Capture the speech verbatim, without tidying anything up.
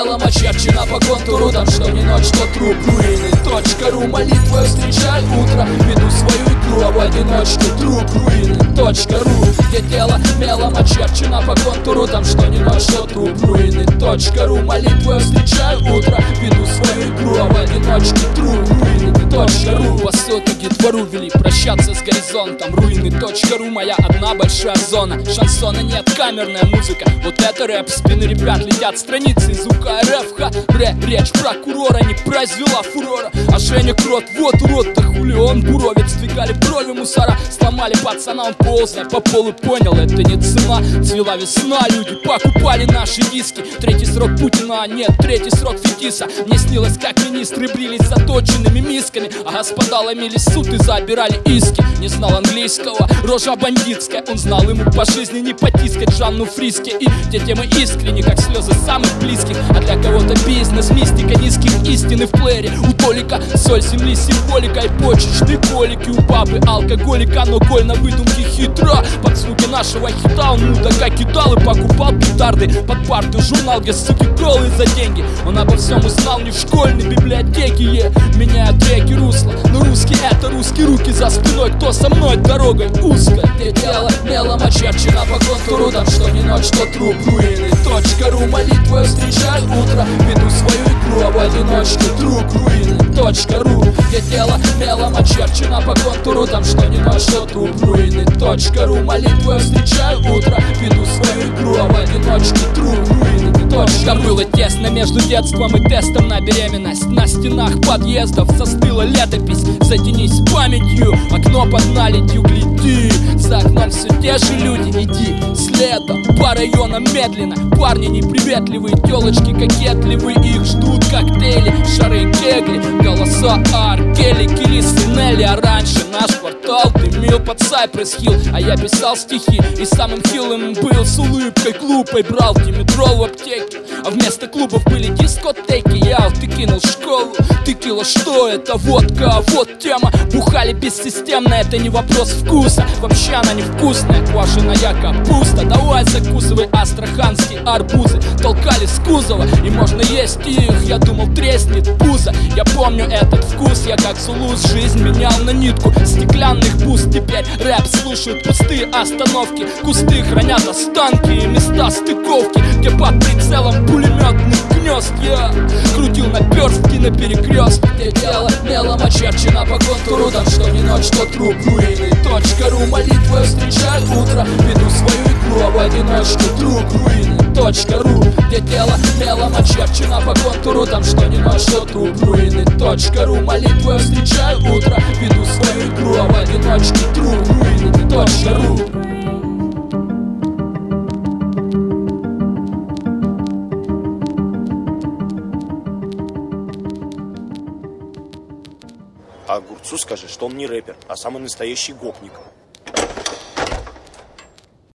мелом очерчена по контуру. Там что не ночь, что труп. Руины точка ру, молитвой встречай утро. Веду свою игру, а в одиночке труп. Руины точка ру, где тело мелом очерчено по контуру. Там что не ночь, что труп. Руины точка ру, молитвой встречай утро. Веду свою игру, а в одиночке труп. Руины точка ру, по соту детвору вели прощаться с горизонтом. Руины точка ру, моя одна большая зона. Шансона нет, камерная музыка. Вот это рэп, спины ребят летят страницы из УК РФ. Ха, ре, речь прокурора не произвела фурора. А Женя крот, вот урод, да хули он буровец. Сдвигали брови мусора, сломали пацана, он ползая по полу, понял, это не цена. Цвела весна, люди покупали наши диски. Третий срок Путина, а нет, третий срок Фетиса. Мне снилось, как министры брились заточенными мисками, а господа ломили суд и забирали иски. Не знал английского, рожа бандитская. Он знал, ему по жизни не потискать Жанну Фриске. И те темы искренне, как слезы самых близких. А для кого-то бизнес, мистика низких истины в плеере. У Толика соль земли, символика и почечные колики. У папы алкоголика, но голь на выдумке хитра. Под звуки нашего хита он мудака кидал и покупал петарды под парты. Журнал, где суки голые за деньги. Он обо всем узнал не в школьной библиотеке. Е, меняют реки русла, но русский это русские руки за спиной. Кто со мной дорогой узкой? Где тело мелом очерчено по контуру. Там что не ночь, что труп. Руины точка ру, молитвой встречай утро. Веду свою игру, а в одиночке труп. Руины точка ру, где тело мелом очерчено по контуру. Там что не ночь, что труп. Руины точка ру, молитвой встречай утро. Веду свою игру, а в одиночке труп. Руины точка ру. Было тесно между детством и тестом на беременность. На стенах подъездов застыла летопись. Затянись памятью, окно под наледью, гляди. За окном все те же люди, иди следом по районам медленно. Парни неприветливые, телочки кокетливые. Их ждут коктейли, шары, кегли. Голоса Аркели, Киллис и Нелли. А раньше наш квартал дымил под Cypress Hill. А я писал стихи и самым хилым был. С улыбкой глупой брал димедрол в аптеке. А вместо клубов были дискотеки. Я ты кинул школу, текила, что это? Водка, вот тема. Бухали бессистемно, это не вопрос вкуса. Вообще она невкусная, квашеная капуста. Давай закусывай астраханские арбузы. Толкали с кузова, и можно есть их. Я думал, треснет пузо. Я помню этот вкус, я как Зулус жизнь менял на нитку стеклянных буст. Теперь рэп слушают пустые остановки. Кусты хранят останки и места стыковки, где под прицелом пулеметных гнезд. Я крутил наперстки на перекрестке. Где тело мелом очерчено по контуру. Там что не ночь, что труп. Руины точка ру, молитвой встречай утро. Веду свою игру, а в одиночке труп. Руины точка ру, где тело мелом очерчено по контуру. Там что не ночь, что труп. Руины точка ру, молитвой встречай утро. Веду свою игру, а в одиночке труп. Руины точка ру. А огурцу скажи, что он не рэпер, а самый настоящий гопник.